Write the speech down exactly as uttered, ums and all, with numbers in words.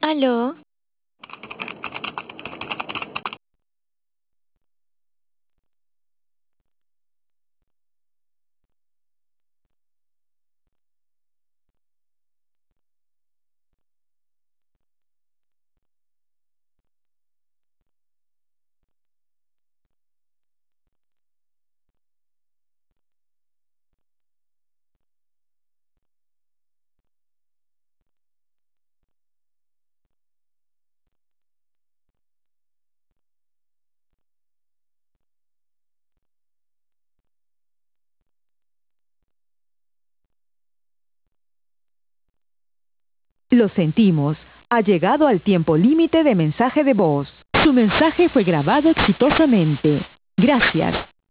¿Aló? Lo sentimos, ha llegado al tiempo límite de mensaje de voz. Su mensaje fue grabado exitosamente. Gracias.